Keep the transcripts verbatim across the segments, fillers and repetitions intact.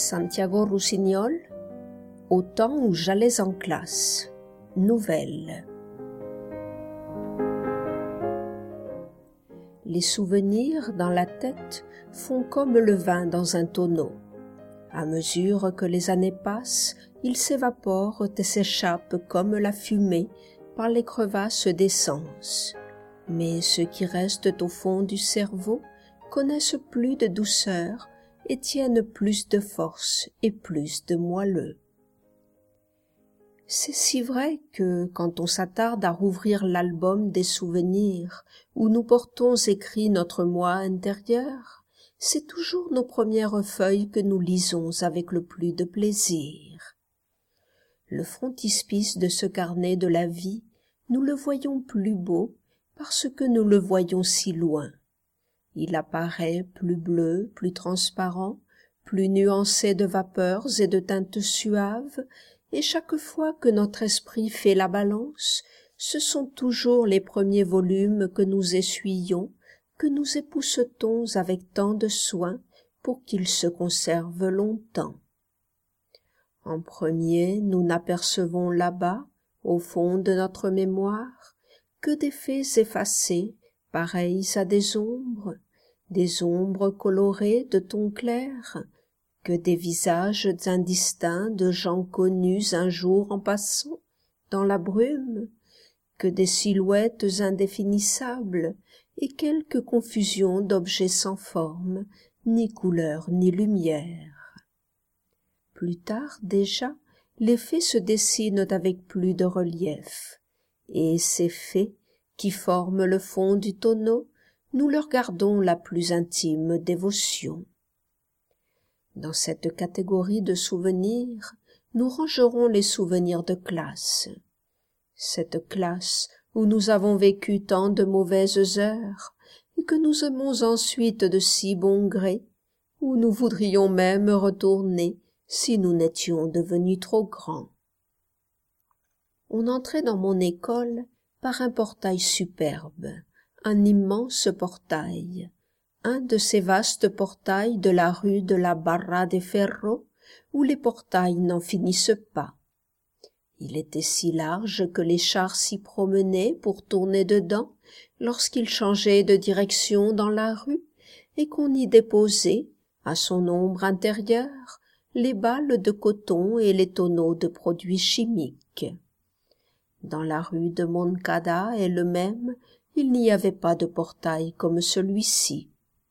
Santiago Roussignol, Au temps où j'allais en classe. Nouvelle. Les souvenirs dans la tête font comme le vin dans un tonneau. À mesure que les années passent, ils s'évaporent et s'échappent comme la fumée par les crevasses des sens. Mais ceux qui restent au fond du cerveau connaissent plus de douceur et tiennent plus de force et plus de moelleux. C'est si vrai que, quand on s'attarde à rouvrir l'album des souvenirs où nous portons écrit notre moi intérieur, c'est toujours nos premières feuilles que nous lisons avec le plus de plaisir. Le frontispice de ce carnet de la vie, nous le voyons plus beau parce que nous le voyons si loin. Il apparaît plus bleu, plus transparent, plus nuancé de vapeurs et de teintes suaves, et chaque fois que notre esprit fait la balance, ce sont toujours les premiers volumes que nous essuyons, que nous époussetons avec tant de soin pour qu'ils se conservent longtemps. En premier, nous n'apercevons là-bas, au fond de notre mémoire, que des faits effacés, pareils à des ombres, des ombres colorées de tons clairs, que des visages indistincts de gens connus un jour en passant, dans la brume, que des silhouettes indéfinissables et quelque confusion d'objets sans forme, ni couleur ni lumière. Plus tard déjà, les faits se dessinent avec plus de relief, et ces faits, qui forment le fond du tonneau, nous leur gardons la plus intime dévotion. Dans cette catégorie de souvenirs, nous rangerons les souvenirs de classe. Cette classe où nous avons vécu tant de mauvaises heures et que nous aimons ensuite de si bon gré, où nous voudrions même retourner si nous n'étions devenus trop grands. On entrait dans mon école par un portail superbe, un immense portail, un de ces vastes portails de la rue de la Barra de Ferro, où les portails n'en finissent pas. Il était si large que les chars s'y promenaient pour tourner dedans lorsqu'ils changeaient de direction dans la rue, et qu'on y déposait, à son ombre intérieure, les balles de coton et les tonneaux de produits chimiques. Dans la rue de Moncada elle-même, il n'y avait pas de portail comme celui-ci.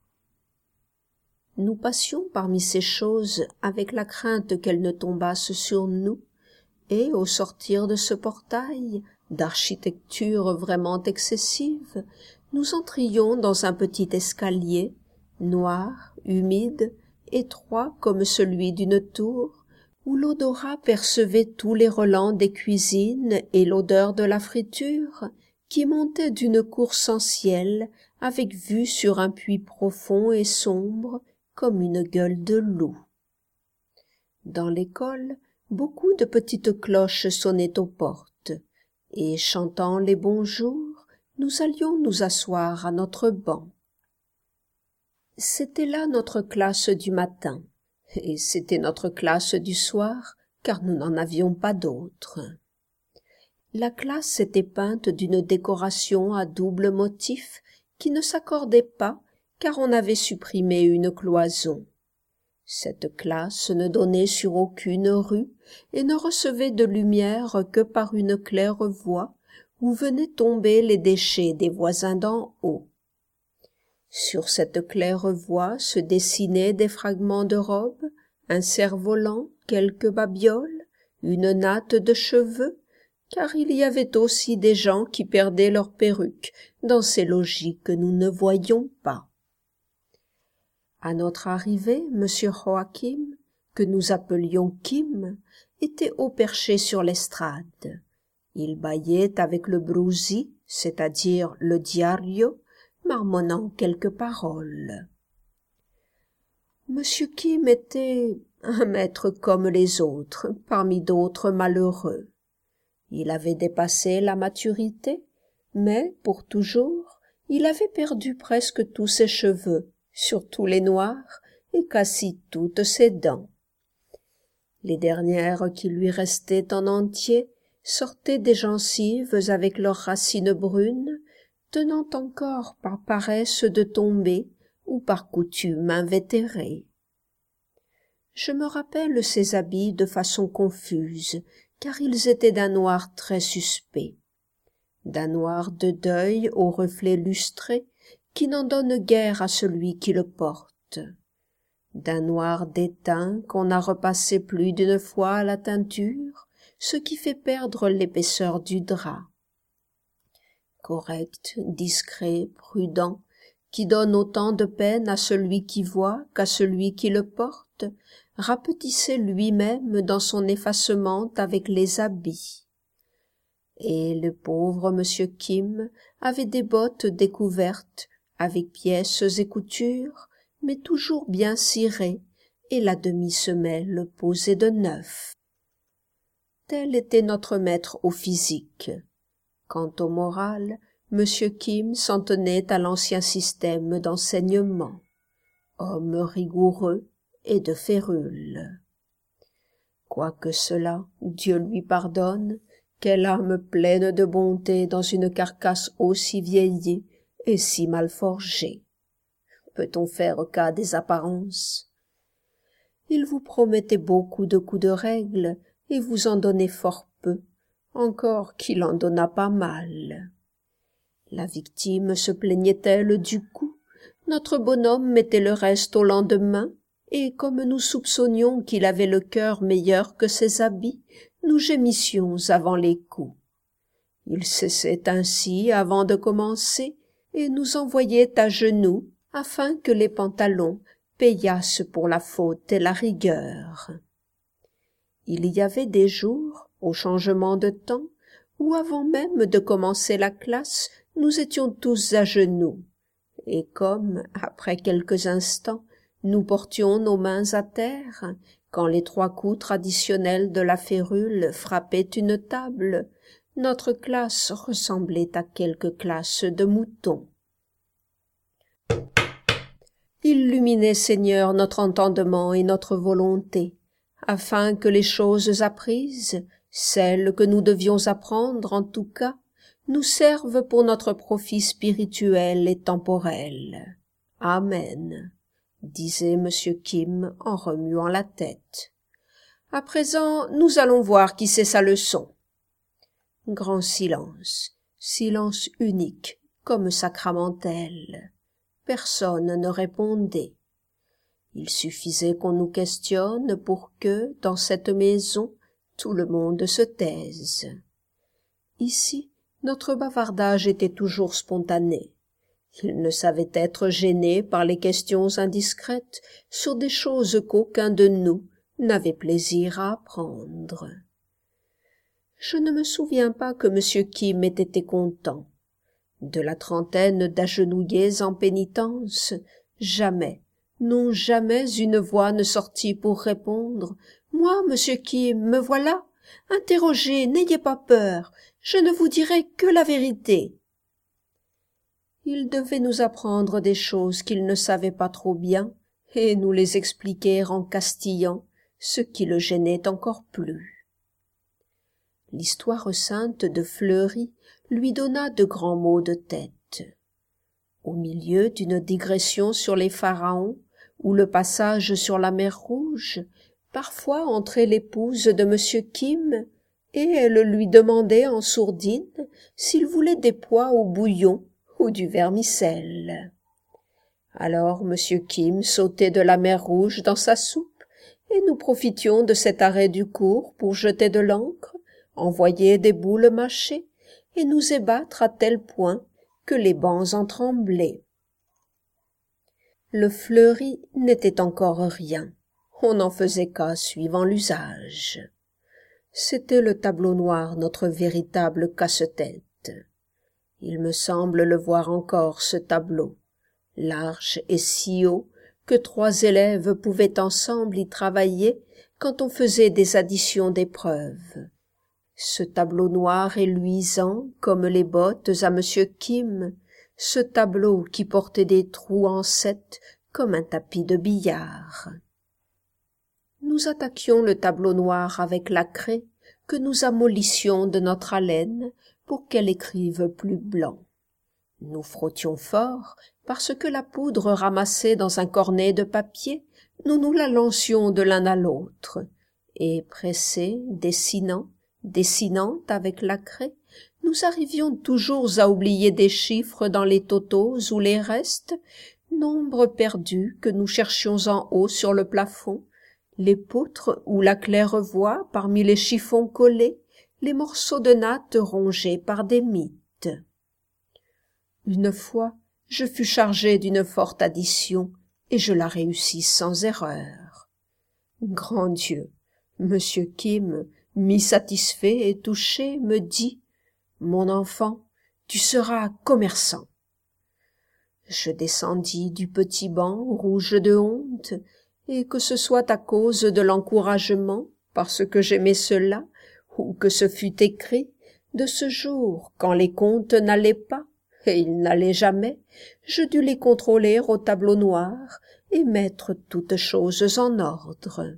Nous passions parmi ces choses avec la crainte qu'elles ne tombassent sur nous, et au sortir de ce portail, d'architecture vraiment excessive, nous entrions dans un petit escalier, noir, humide, étroit comme celui d'une tour, où l'odorat percevait tous les relents des cuisines et l'odeur de la friture, qui montait d'une cour sans ciel, avec vue sur un puits profond et sombre, comme une gueule de loup. Dans l'école, beaucoup de petites cloches sonnaient aux portes, et chantant les bonjours, nous allions nous asseoir à notre banc. C'était là notre classe du matin, et c'était notre classe du soir, car nous n'en avions pas d'autre. La classe était peinte d'une décoration à double motif qui ne s'accordait pas, car on avait supprimé une cloison. Cette classe ne donnait sur aucune rue et ne recevait de lumière que par une claire-voie où venaient tomber les déchets des voisins d'en haut. Sur cette claire-voie se dessinaient des fragments de robes, un cerf-volant, quelques babioles, une natte de cheveux, car il y avait aussi des gens qui perdaient leurs perruques dans ces logis que nous ne voyions pas. À notre arrivée, Monsieur Joachim, que nous appelions Kim, était haut perché sur l'estrade. Il bâillait avec le brusi, c'est-à-dire le diario, marmonnant quelques paroles. Monsieur Kim était un maître comme les autres, parmi d'autres malheureux. Il avait dépassé la maturité, mais, pour toujours, il avait perdu presque tous ses cheveux, surtout les noirs, et quasi toutes ses dents. Les dernières qui lui restaient en entier sortaient des gencives avec leurs racines brunes, tenant encore par paresse de tomber ou par coutume invétérée. Je me rappelle ces habits de façon confuse, car ils étaient d'un noir très suspect, d'un noir de deuil au reflet lustré qui n'en donne guère à celui qui le porte, d'un noir d'étain qu'on a repassé plus d'une fois à la teinture, ce qui fait perdre l'épaisseur du drap. Correct, discret, prudent, qui donne autant de peine à celui qui voit qu'à celui qui le porte, rapetissait lui-même dans son effacement avec les habits. Et le pauvre monsieur Kim avait des bottes découvertes, avec pièces et coutures, mais toujours bien cirées, et la demi-semelle posée de neuf. Tel était notre maître au physique. Quant au moral, monsieur Kim s'en tenait à l'ancien système d'enseignement, homme rigoureux et de férule. Quoique cela, Dieu lui pardonne, quelle âme pleine de bonté dans une carcasse aussi vieillie et si mal forgée. Peut-on faire cas des apparences? Il vous promettait beaucoup de coups de règle, et vous en donnait fort peu, encore qu'il en donnât pas mal. La victime se plaignait-elle du coup? Notre bonhomme mettait le reste au lendemain, et comme nous soupçonnions qu'il avait le cœur meilleur que ses habits, nous gémissions avant les coups. Il cessait ainsi avant de commencer, et nous envoyait à genoux, afin que les pantalons payassent pour la faute et la rigueur. Il y avait des jours, au changement de temps, où avant même de commencer la classe, nous étions tous à genoux, et comme, après quelques instants, nous portions nos mains à terre, quand les trois coups traditionnels de la férule frappaient une table, notre classe ressemblait à quelques classes de moutons. Illuminez, Seigneur, notre entendement et notre volonté, afin que les choses apprises, celles que nous devions apprendre en tout cas, nous servent pour notre profit spirituel et temporel. Amen, disait monsieur Kim en remuant la tête. À présent, nous allons voir qui sait sa leçon. Grand silence, silence unique, comme sacramentel. Personne ne répondait. Il suffisait qu'on nous questionne pour que, dans cette maison, tout le monde se taise. Ici, notre bavardage était toujours spontané. Il ne savait être gêné par les questions indiscrètes sur des choses qu'aucun de nous n'avait plaisir à apprendre. Je ne me souviens pas que monsieur Kim ait été content. De la trentaine d'agenouillés en pénitence, jamais, non jamais une voix ne sortit pour répondre « Moi, monsieur Kim, me voilà. Interrogez, n'ayez pas peur, je ne vous dirai que la vérité. » Il devait nous apprendre des choses qu'il ne savait pas trop bien, et nous les expliquer en castillan, ce qui le gênait encore plus. L'histoire sainte de Fleury lui donna de grands maux de tête. Au milieu d'une digression sur les pharaons, ou le passage sur la mer Rouge, parfois entrait l'épouse de monsieur Kim, et elle lui demandait en sourdine s'il voulait des pois au bouillon ou du vermicelle. Alors monsieur Kim sautait de la mer Rouge dans sa soupe, et nous profitions de cet arrêt du cours pour jeter de l'encre, envoyer des boules mâchées, et nous ébattre à tel point que les bancs en tremblaient. Le Fleury n'était encore rien, on n'en faisait cas suivant l'usage. C'était le tableau noir notre véritable casse-tête. Il me semble le voir encore, ce tableau, large et si haut que trois élèves pouvaient ensemble y travailler quand on faisait des additions d'épreuves. Ce tableau noir et luisant comme les bottes à monsieur Kim, ce tableau qui portait des trous en sept comme un tapis de billard. nous attaquions le tableau noir avec la craie que nous amollissions de notre haleine pour qu'elle écrive plus blanc. Nous frottions fort, parce que la poudre ramassée dans un cornet de papier, nous nous la lancions de l'un à l'autre, et pressés, dessinant, dessinant avec la craie, nous arrivions toujours à oublier des chiffres dans les totaux ou les restes, nombres perdus que nous cherchions en haut sur le plafond, les poutres ou la claire-voie parmi les chiffons collés, les morceaux de nattes rongés par des mites. Une fois, je fus chargé d'une forte addition, et je la réussis sans erreur. Grand Dieu! Monsieur Kim, mi-satisfait et touché, me dit « Mon enfant, tu seras commerçant. » Je descendis du petit banc, rouge de honte, et que ce soit à cause de l'encouragement, parce que j'aimais cela, ou que ce fût écrit, de ce jour, quand les comptes n'allaient pas, et ils n'allaient jamais, je dus les contrôler au tableau noir et mettre toutes choses en ordre.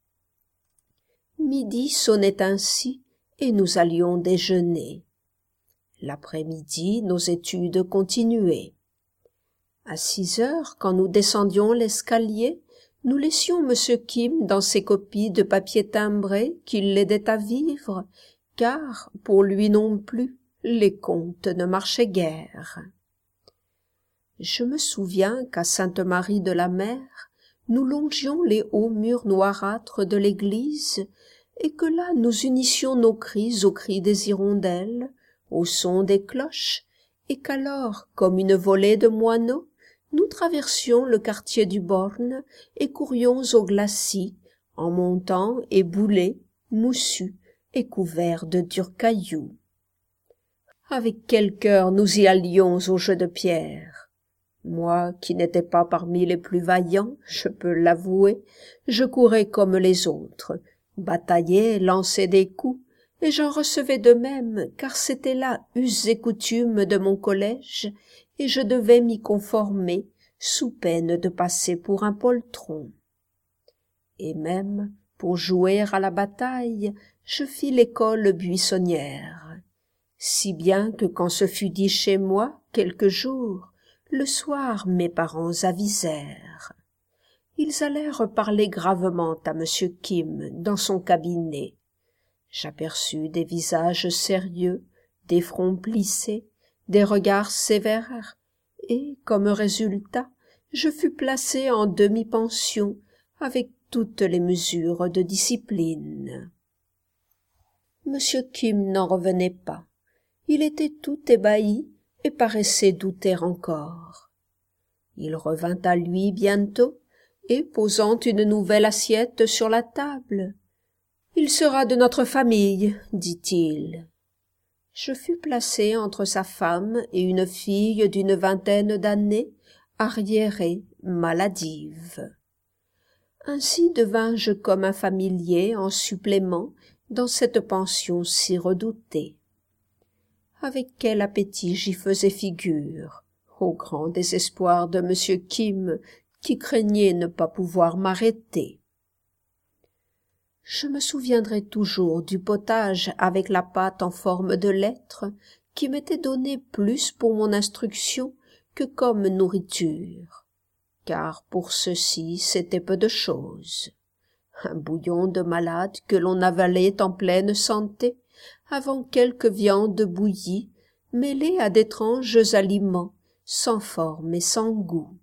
Midi sonnait ainsi, et nous allions déjeuner. L'après-midi, nos études continuaient. À six heures, quand nous descendions l'escalier, nous laissions monsieur Kim dans ses copies de papier timbré qui l'aidaient à vivre, car, pour lui non plus, les comptes ne marchaient guère. Je me souviens qu'à Sainte-Marie-de-la-Mer, nous longions les hauts murs noirâtres de l'église, et que là nous unissions nos cris aux cris des hirondelles, au son des cloches, et qu'alors, comme une volée de moineaux, nous traversions le quartier du Born et courions au glacis, en montant éboulés, moussus et couverts de durs cailloux. Avec quel cœur nous y allions au jeu de pierre! Moi, qui n'étais pas parmi les plus vaillants, je peux l'avouer, je courais comme les autres, bataillais, lançais des coups, et j'en recevais de même, car c'était là us et coutumes de mon collège, et je devais m'y conformer, sous peine de passer pour un poltron. Et même, pour jouer à la bataille, je fis l'école buissonnière, si bien que quand ce fut dit chez moi, quelques jours, le soir mes parents avisèrent. Ils allèrent parler gravement à monsieur Kim dans son cabinet. J'aperçus des visages sérieux, des fronts plissés, des regards sévères, et, comme résultat, je fus placé en demi-pension avec toutes les mesures de discipline. Monsieur Kim n'en revenait pas. Il était tout ébahi et paraissait douter encore. Il revint à lui bientôt, et posant une nouvelle assiette sur la table, « Il sera de notre famille, dit-il. » Je fus placé entre sa femme et une fille d'une vingtaine d'années, arriérée, maladive. Ainsi devins-je comme un familier en supplément dans cette pension si redoutée. Avec quel appétit j'y faisais figure, au grand désespoir de monsieur Kim, qui craignait ne pas pouvoir m'arrêter. Je me souviendrai toujours du potage avec la pâte en forme de lettre, qui m'était donné plus pour mon instruction que comme nourriture, car pour ceci c'était peu de chose. Un bouillon de malade que l'on avalait en pleine santé, avant quelques viandes bouillies, mêlées à d'étranges aliments, sans forme et sans goût.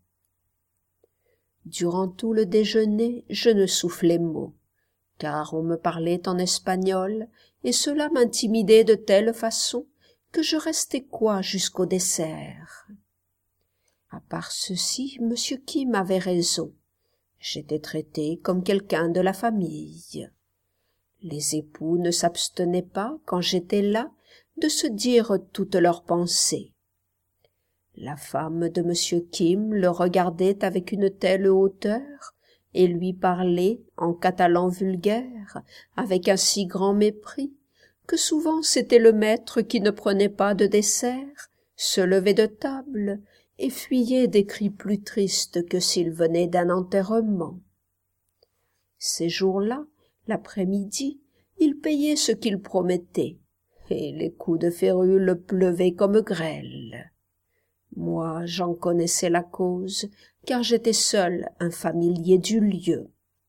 Durant tout le déjeuner, je ne soufflai mot, car on me parlait en espagnol, et cela m'intimidait de telle façon que je restai coi jusqu'au dessert. À part ceci, monsieur Kim avait raison. J'étais traité comme quelqu'un de la famille. Les époux ne s'abstenaient pas, quand j'étais là, de se dire toutes leurs pensées. La femme de monsieur Kim le regardait avec une telle hauteur et lui parlait, en catalan vulgaire, avec un si grand mépris, que souvent c'était le maître qui ne prenait pas de dessert, se levait de table et fuyait des cris plus tristes que s'ils venaient d'un enterrement. Ces jours-là, l'après-midi, il payait ce qu'il promettait, et les coups de férule pleuvaient comme grêle. Moi, j'en connaissais la cause, car j'étais seul un familier du lieu.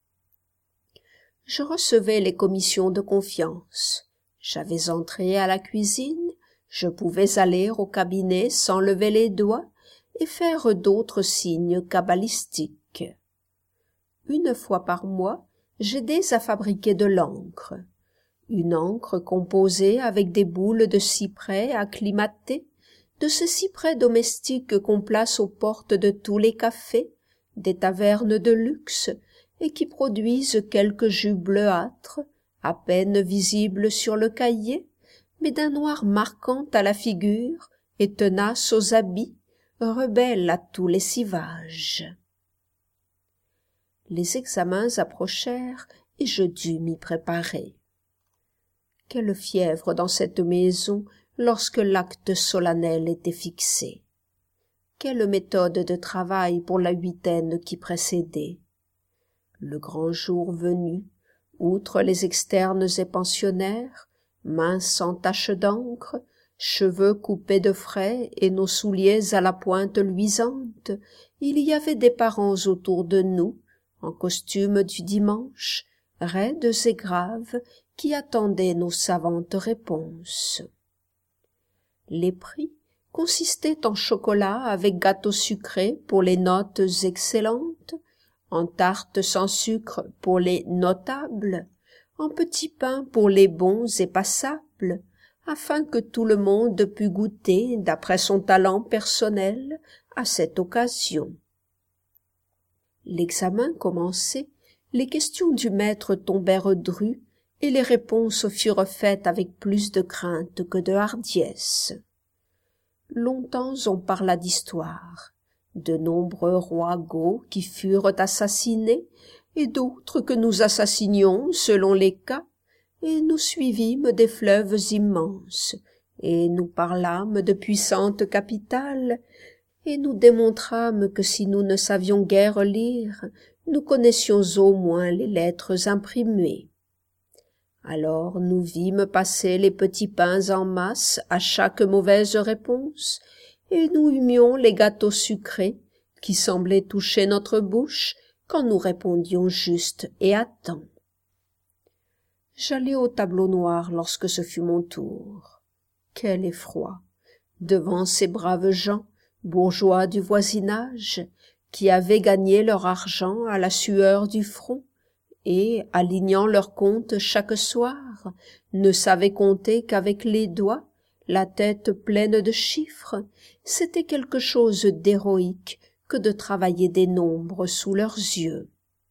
Je recevais les commissions de confiance. J'avais entré à la cuisine, je pouvais aller au cabinet sans lever les doigts et faire d'autres signes cabalistiques. Une fois par mois, j'aidais à fabriquer de l'encre. Une encre composée avec des boules de cyprès acclimatées, de ces cyprès domestiques qu'on place aux portes de tous les cafés, des tavernes de luxe, et qui produisent quelques jus bleuâtres, à peine visibles sur le cahier, mais d'un noir marquant à la figure et tenace aux habits, rebelle à tous les civages. Les examens approchèrent et je dus m'y préparer. Quelle fièvre dans cette maison lorsque l'acte solennel était fixé! Quelle méthode de travail pour la huitaine qui précédait! Le grand jour venu, outre les externes et pensionnaires, mains sans tache d'encre, cheveux coupés de frais et nos souliers à la pointe luisante, il y avait des parents autour de nous, en costume du dimanche, raides et graves, qui attendaient nos savantes réponses. Les prix consistaient en chocolat avec gâteau sucré pour les notes excellentes, en tartes sans sucre pour les notables, en petits pains pour les bons et passables, afin que tout le monde pût goûter, d'après son talent personnel, à cette occasion. L'examen commencé, les questions du maître tombèrent drues, et les réponses furent faites avec plus de crainte que de hardiesse. Longtemps on parla d'histoire, de nombreux rois goths qui furent assassinés, et d'autres que nous assassinions selon les cas, et nous suivîmes des fleuves immenses, et nous parlâmes de puissantes capitales, et nous démontrâmes que si nous ne savions guère lire, nous connaissions au moins les lettres imprimées. Alors nous vîmes passer les petits pains en masse à chaque mauvaise réponse, et nous humions les gâteaux sucrés, qui semblaient toucher notre bouche quand nous répondions juste et à temps. J'allai au tableau noir lorsque ce fut mon tour. Quel effroi! Devant ces braves gens, bourgeois du voisinage, qui avaient gagné leur argent à la sueur du front, et, alignant leurs comptes chaque soir, ne savaient compter qu'avec les doigts, la tête pleine de chiffres, c'était quelque chose d'héroïque que de travailler des nombres sous leurs yeux.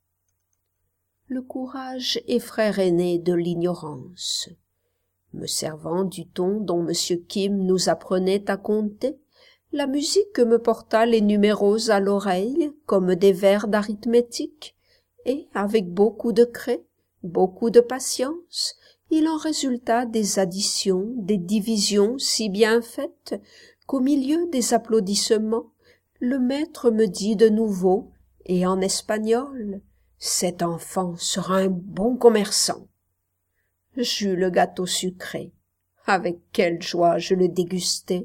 Le courage est frère aîné de l'ignorance. Me servant du ton dont M. Kim nous apprenait à compter, la musique me porta les numéros à l'oreille comme des vers d'arithmétique, et avec beaucoup de craie, beaucoup de patience, il en résulta des additions, des divisions si bien faites qu'au milieu des applaudissements, le maître me dit de nouveau, et en espagnol, « Cet enfant sera un bon commerçant. » J'eus le gâteau sucré. Avec quelle joie je le dégustai.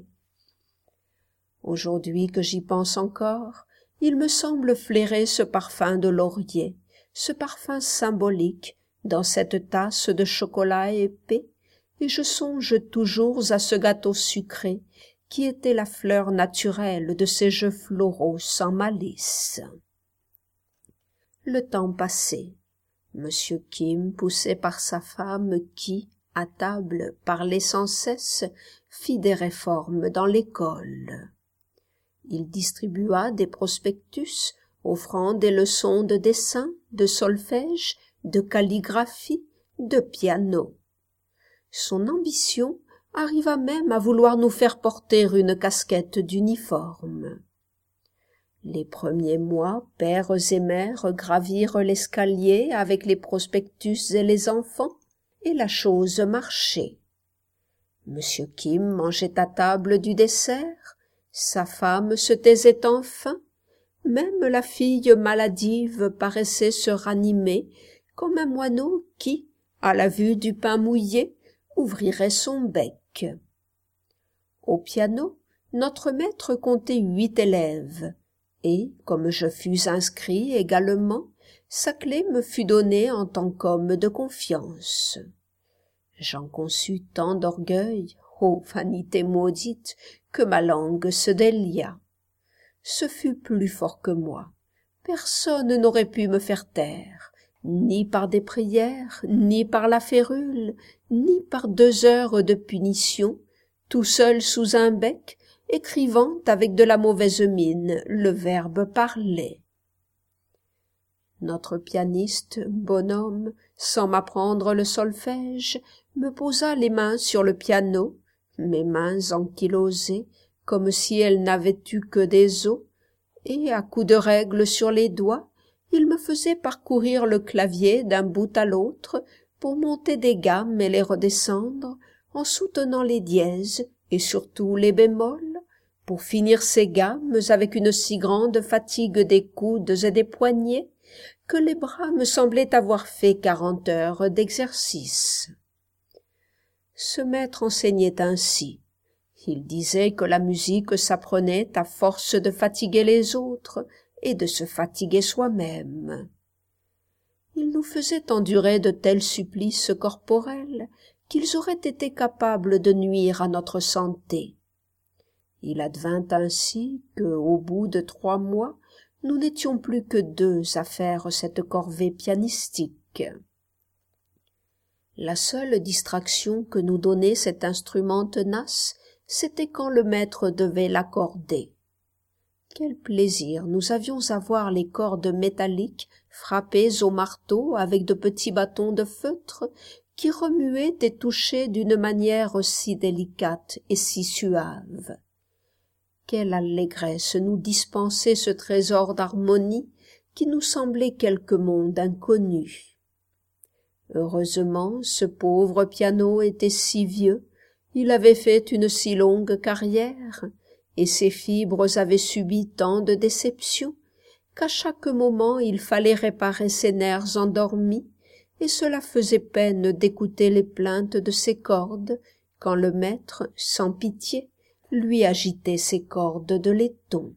Aujourd'hui que j'y pense encore, il me semble flairer ce parfum de laurier, ce parfum symbolique dans cette tasse de chocolat épais, et je songe toujours à ce gâteau sucré qui était la fleur naturelle de ces jeux floraux sans malice. Le temps passait. Monsieur Kim, poussé par sa femme qui, à table, parlait sans cesse, fit des réformes dans l'école. Il distribua des prospectus offrant des leçons de dessin, de solfège, de calligraphie, de piano. Son ambition arriva même à vouloir nous faire porter une casquette d'uniforme. Les premiers mois, pères et mères gravirent l'escalier avec les prospectus et les enfants, et la chose marchait. Monsieur Kim mangeait à table du dessert, sa femme se taisait enfin, même la fille maladive paraissait se ranimer comme un moineau qui, à la vue du pain mouillé, ouvrirait son bec. Au piano, notre maître comptait huit élèves, et, comme je fus inscrit également, sa clé me fut donnée en tant qu'homme de confiance. J'en conçus tant d'orgueil, ô vanité maudite, que ma langue se délia. Ce fut plus fort que moi. Personne n'aurait pu me faire taire, ni par des prières, ni par la férule, ni par deux heures de punition, tout seul sous un bec, écrivant avec de la mauvaise mine le verbe parler. Notre pianiste, bonhomme, sans m'apprendre le solfège, me posa les mains sur le piano, mes mains ankylosées, comme si elles n'avaient eu que des os, et, à coups de règle sur les doigts, il me faisait parcourir le clavier d'un bout à l'autre pour monter des gammes et les redescendre, en soutenant les dièses et surtout les bémols, pour finir ces gammes avec une si grande fatigue des coudes et des poignets que les bras me semblaient avoir fait quarante heures d'exercice. Ce maître enseignait ainsi. Il disait que la musique s'apprenait à force de fatiguer les autres et de se fatiguer soi-même. Il nous faisait endurer de tels supplices corporels qu'ils auraient été capables de nuire à notre santé. Il advint ainsi que, au bout de trois mois, nous n'étions plus que deux à faire cette corvée pianistique. La seule distraction que nous donnait cet instrument tenace, c'était quand le maître devait l'accorder. Quel plaisir nous avions à voir les cordes métalliques frappées au marteau avec de petits bâtons de feutre qui remuaient et touchaient d'une manière si délicate et si suave. Quelle allégresse nous dispensait ce trésor d'harmonie qui nous semblait quelque monde inconnu. Heureusement, ce pauvre piano était si vieux, il avait fait une si longue carrière, et ses fibres avaient subi tant de déceptions, qu'à chaque moment il fallait réparer ses nerfs endormis, et cela faisait peine d'écouter les plaintes de ses cordes, quand le maître, sans pitié, lui agitait ses cordes de laiton.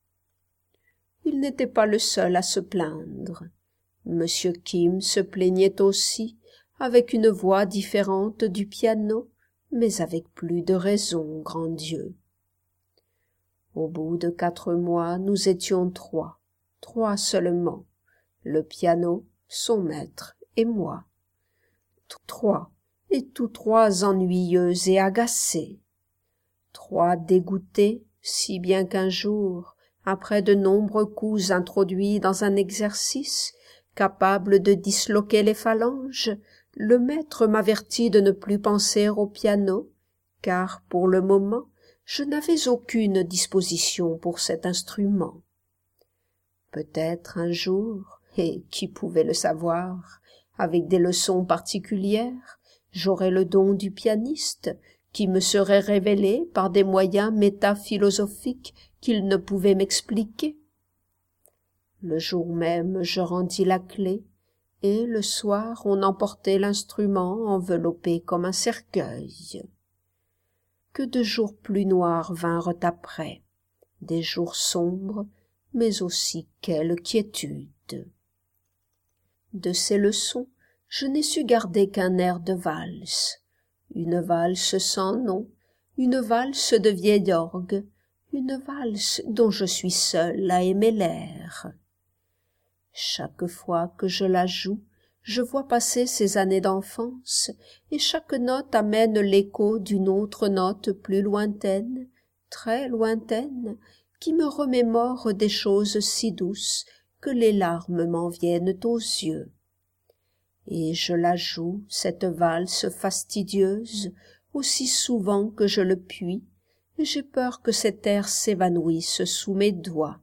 Il n'était pas le seul à se plaindre. Monsieur Kim se plaignait aussi, avec une voix différente du piano, mais avec plus de raison, grand Dieu. Au bout de quatre mois, nous étions trois, trois seulement, le piano, son maître et moi. Trois, et tous trois ennuyeux et agacés. Trois dégoûtés, si bien qu'un jour, après de nombreux coups introduits dans un exercice, capable de disloquer les phalanges, le maître m'avertit de ne plus penser au piano, car, pour le moment, je n'avais aucune disposition pour cet instrument. Peut-être un jour, et qui pouvait le savoir, avec des leçons particulières, j'aurais le don du pianiste, qui me serait révélé par des moyens métaphilosophiques qu'il ne pouvait m'expliquer. Le jour même, je rendis la clé, et le soir, on emportait l'instrument enveloppé comme un cercueil. Que de jours plus noirs vinrent après, des jours sombres, mais aussi quelle quiétude. De ces leçons, je n'ai su garder qu'un air de valse, une valse sans nom, une valse de vieil orgue, une valse dont je suis seule à aimer l'air. Chaque fois que je la joue, je vois passer ces années d'enfance, et chaque note amène l'écho d'une autre note plus lointaine, très lointaine, qui me remémore des choses si douces que les larmes m'en viennent aux yeux. Et je la joue, cette valse fastidieuse, aussi souvent que je le puis, et j'ai peur que cet air s'évanouisse sous mes doigts.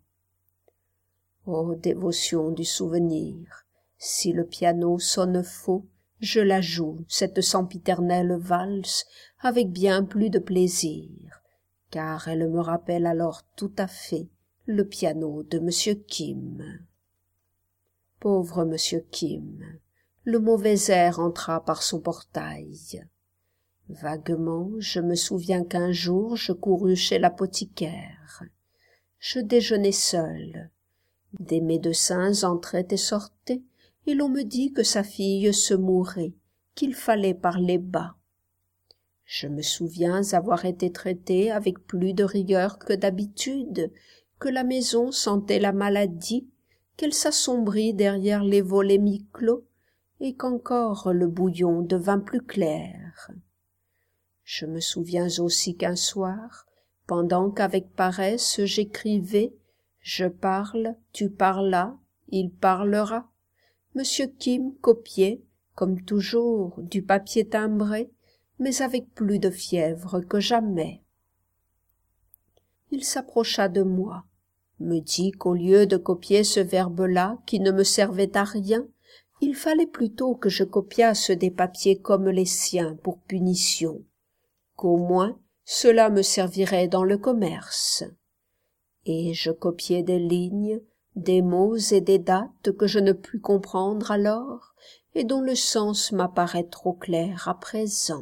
Ô dévotion du souvenir, si le piano sonne faux, je la joue, cette sempiternelle valse, avec bien plus de plaisir, car elle me rappelle alors tout à fait le piano de Monsieur Kim. Pauvre Monsieur Kim, le mauvais air entra par son portail. Vaguement, je me souviens qu'un jour je courus chez l'apothicaire. Je déjeunai seul. Des médecins entraient et sortaient, et l'on me dit que sa fille se mourait, qu'il fallait parler bas. Je me souviens avoir été traité avec plus de rigueur que d'habitude, que la maison sentait la maladie, qu'elle s'assombrit derrière les volets mi-clos, et qu'encore le bouillon devint plus clair. Je me souviens aussi qu'un soir, pendant qu'avec paresse j'écrivais « Je parle, tu parlas, il parlera », Monsieur Kim copiait, comme toujours, du papier timbré, mais avec plus de fièvre que jamais. Il s'approcha de moi, me dit qu'au lieu de copier ce verbe-là qui ne me servait à rien, il fallait plutôt que je copiasse des papiers comme les siens pour punition, qu'au moins cela me servirait dans le commerce. Et je copiai des lignes, des mots et des dates que je ne pus comprendre alors et dont le sens m'apparaît trop clair à présent.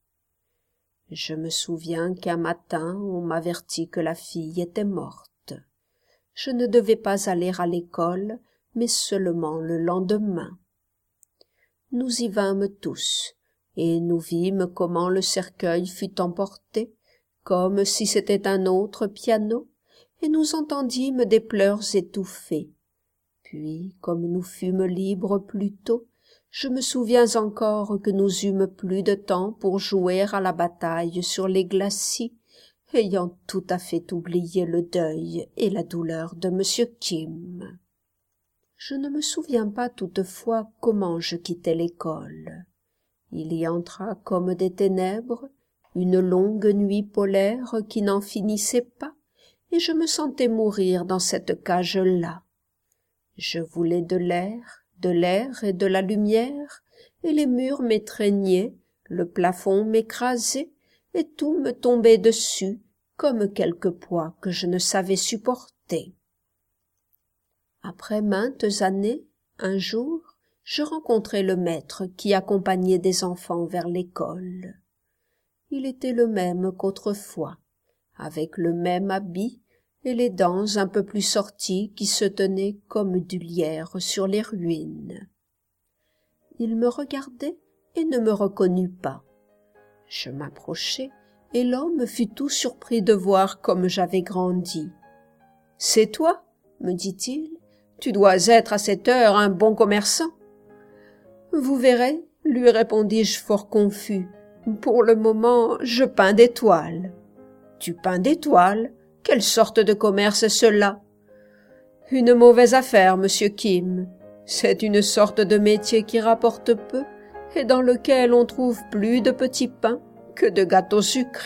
Je me souviens qu'un matin on m'avertit que la fille était morte. Je ne devais pas aller à l'école, mais seulement le lendemain. Nous y vînmes tous, et nous vîmes comment le cercueil fut emporté, comme si c'était un autre piano, et nous entendîmes des pleurs étouffés. Puis, comme nous fûmes libres plus tôt, je me souviens encore que nous eûmes plus de temps pour jouer à la bataille sur les glacis, ayant tout à fait oublié le deuil et la douleur de Monsieur Kim. Je ne me souviens pas toutefois comment je quittai l'école. Il y entra comme des ténèbres, une longue nuit polaire qui n'en finissait pas, et je me sentais mourir dans cette cage-là. Je voulais de l'air, de l'air et de la lumière, et les murs m'étreignaient, le plafond m'écrasait, et tout me tombait dessus, comme quelque poids que je ne savais supporter. Après maintes années, un jour, je rencontrai le maître qui accompagnait des enfants vers l'école. Il était le même qu'autrefois, avec le même habit et les dents un peu plus sorties qui se tenaient comme du lierre sur les ruines. Il me regardait et ne me reconnut pas. Je m'approchai, et l'homme fut tout surpris de voir comme j'avais grandi. « C'est toi ?» me dit-il. « Tu dois être à cette heure un bon commerçant. »« Vous verrez, » lui répondis-je fort confus. « Pour le moment, je peins des toiles. »« Tu peins des toiles ? Quelle sorte de commerce est cela ?»« Une mauvaise affaire, monsieur Kim. C'est une sorte de métier qui rapporte peu et dans lequel on trouve plus de petits pains que de gâteaux sucrés. »